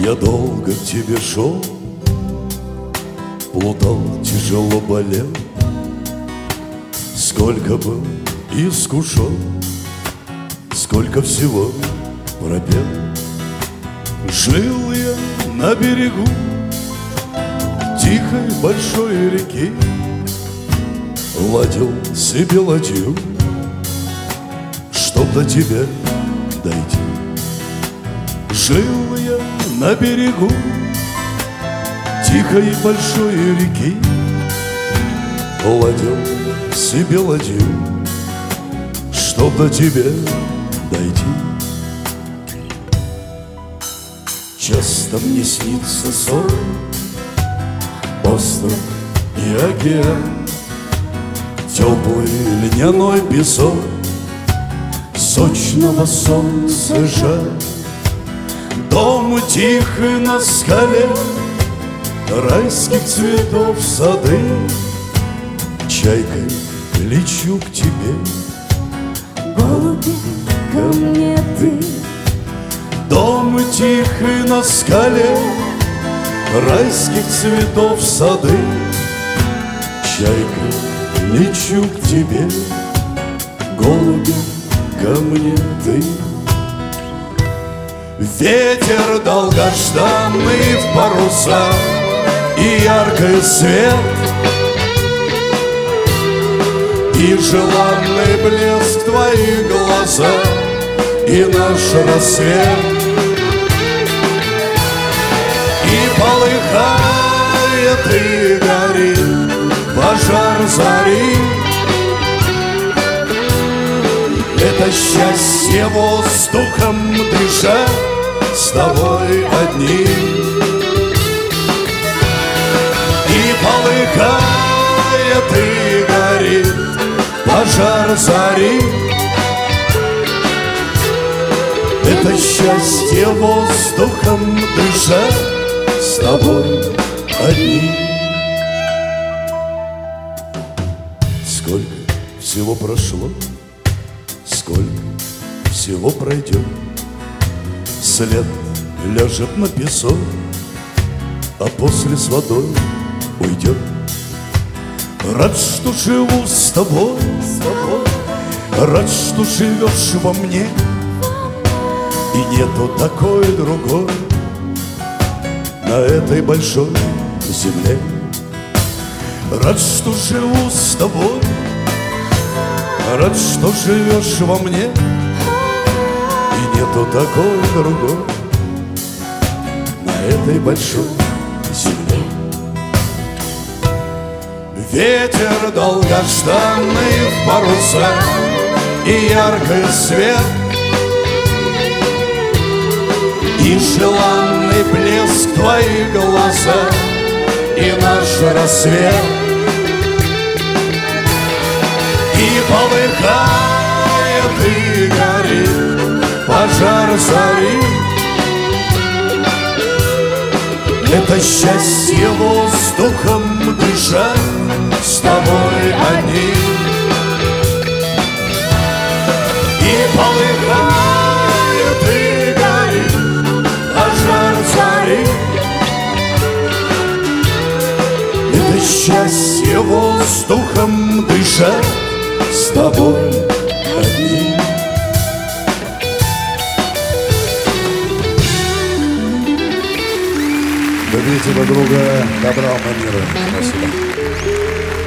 Я долго к тебе шел, плутал, тяжело болел, сколько был искушен, сколько всего пропел. Жил я на берегу тихой большой реки, ладил себе ладью, чтоб до тебя дойти. Жил я на берегу тихой большой реки, ладил себе ладью, чтоб до тебя дойти. Часто мне снится сон, остров и океан, теплый льняной песок, сочного солнца жар. Дом тихий на скале, райских цветов сады. Чайкой лечу к тебе, голуби, ко мне ты. Дом тихий на скале, райских цветов сады. Чайкой лечу к тебе, голуби, ко мне ты. Ветер долгожданный в паруса и яркий свет, и желанный блеск твоих глаза, и наш рассвет. И полыхает и горит пожар зари. Это счастье воздухом дышать с тобой одним. И полыхает и горит пожар зари. Это счастье воздухом дышать с тобой одним. Сколько всего прошло, сколько всего пройдет, след ляжет на песок, а после с водой уйдет. Рад, что живу с тобой, рад, что живешь во мне, и нету такой другой на этой большой земле. Рад, что живу с тобой, рад, что живешь во мне, и нету такой другой на этой большой земле. Ветер долгожданный в паруса и яркий свет, и желанный блеск твоих глаза, и наш рассвет. И полыхает и горит пожар зари. Это счастье воздухом дышать с тобой одним. И полыхает и горит пожар зари. Это счастье воздухом дышать с тобой одним. Любите друг друга, добра вам и мира. Спасибо.